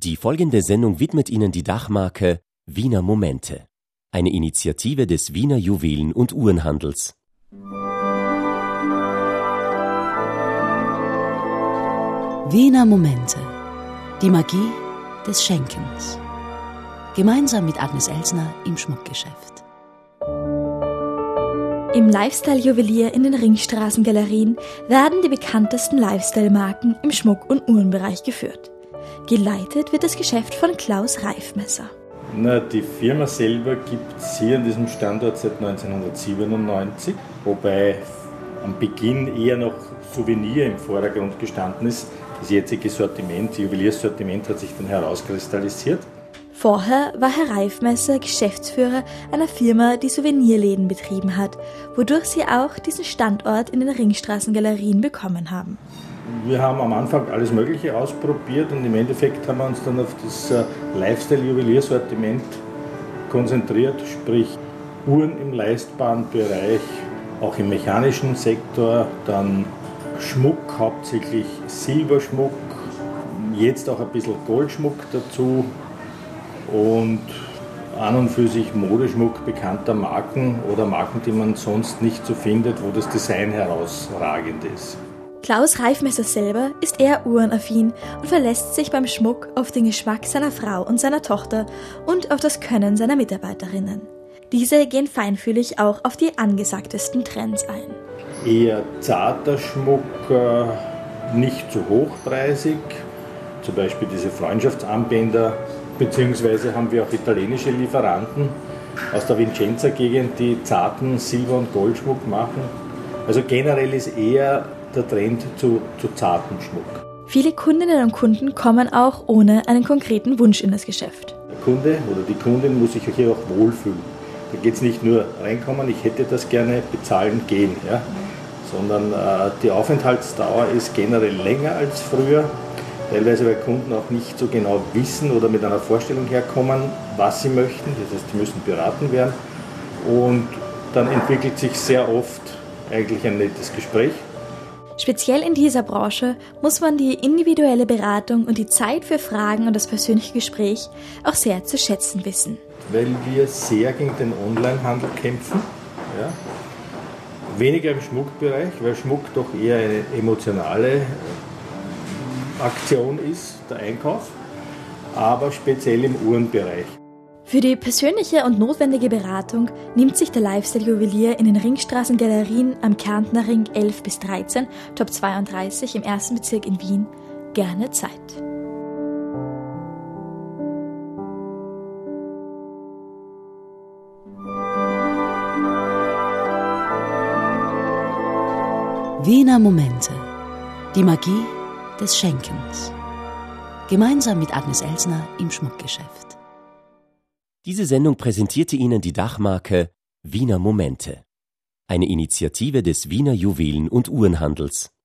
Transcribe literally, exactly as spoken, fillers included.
Die folgende Sendung widmet Ihnen die Dachmarke Wiener Momente, eine Initiative des Wiener Juwelen- und Uhrenhandels. Wiener Momente, die Magie des Schenkens. Gemeinsam mit Agnes Elsner im Schmuckgeschäft. Im Lifestyle-Juwelier in den Ringstraßen-Galerien werden die bekanntesten Lifestyle-Marken im Schmuck- und Uhrenbereich geführt. Geleitet wird das Geschäft von Klaus Reifmesser. Na, die Firma selber gibt es hier an diesem Standort seit neunzehnhundertsiebenundneunzig, wobei am Beginn eher noch Souvenir im Vordergrund gestanden ist. Das jetzige Sortiment, Juweliersortiment, hat sich dann herauskristallisiert. Vorher war Herr Reifmesser Geschäftsführer einer Firma, die Souvenirläden betrieben hat, wodurch sie auch diesen Standort in den Ringstraßen-Galerien bekommen haben. Wir haben am Anfang alles Mögliche ausprobiert und im Endeffekt haben wir uns dann auf das Lifestyle-Juweliersortiment konzentriert, sprich Uhren im leistbaren Bereich, auch im mechanischen Sektor, dann Schmuck, hauptsächlich Silberschmuck, jetzt auch ein bisschen Goldschmuck dazu und an und für sich Modeschmuck bekannter Marken oder Marken, die man sonst nicht so findet, wo das Design herausragend ist. Klaus Reifmesser selber ist eher uhrenaffin und verlässt sich beim Schmuck auf den Geschmack seiner Frau und seiner Tochter und auf das Können seiner Mitarbeiterinnen. Diese gehen feinfühlig auch auf die angesagtesten Trends ein. Eher zarter Schmuck, nicht zu hochpreisig, zum Beispiel diese Freundschaftsarmbänder, beziehungsweise haben wir auch italienische Lieferanten aus der Vicenza-Gegend, die zarten Silber- und Goldschmuck machen. Also generell ist eher der Trend zu, zu zartem Schmuck. Viele Kundinnen und Kunden kommen auch ohne einen konkreten Wunsch in das Geschäft. Der Kunde oder die Kundin muss sich hier auch wohlfühlen. Da geht es nicht nur reinkommen, ich hätte das gerne, bezahlen, gehen, ja? Sondern äh, die Aufenthaltsdauer ist generell länger als früher. Teilweise, weil Kunden auch nicht so genau wissen oder mit einer Vorstellung herkommen, was sie möchten. Das heißt, sie müssen beraten werden. Und dann entwickelt sich sehr oft eigentlich ein nettes Gespräch. Speziell in dieser Branche muss man die individuelle Beratung und die Zeit für Fragen und das persönliche Gespräch auch sehr zu schätzen wissen. Weil wir sehr gegen den Onlinehandel kämpfen. Ja. Weniger im Schmuckbereich, weil Schmuck doch eher eine emotionale Aktion ist, der Einkauf, aber speziell im Uhrenbereich. Für die persönliche und notwendige Beratung nimmt sich der Lifestyle-Juwelier in den Ringstraßen-Galerien am Kärntner Ring elf bis dreizehn, Top zweiunddreißig im ersten Bezirk in Wien gerne Zeit. Wiener Momente, die Magie des Schenkens. Gemeinsam mit Agnes Elsner im Schmuckgeschäft. Diese Sendung präsentierte Ihnen die Dachmarke Wiener Momente, eine Initiative des Wiener Juwelen- und Uhrenhandels.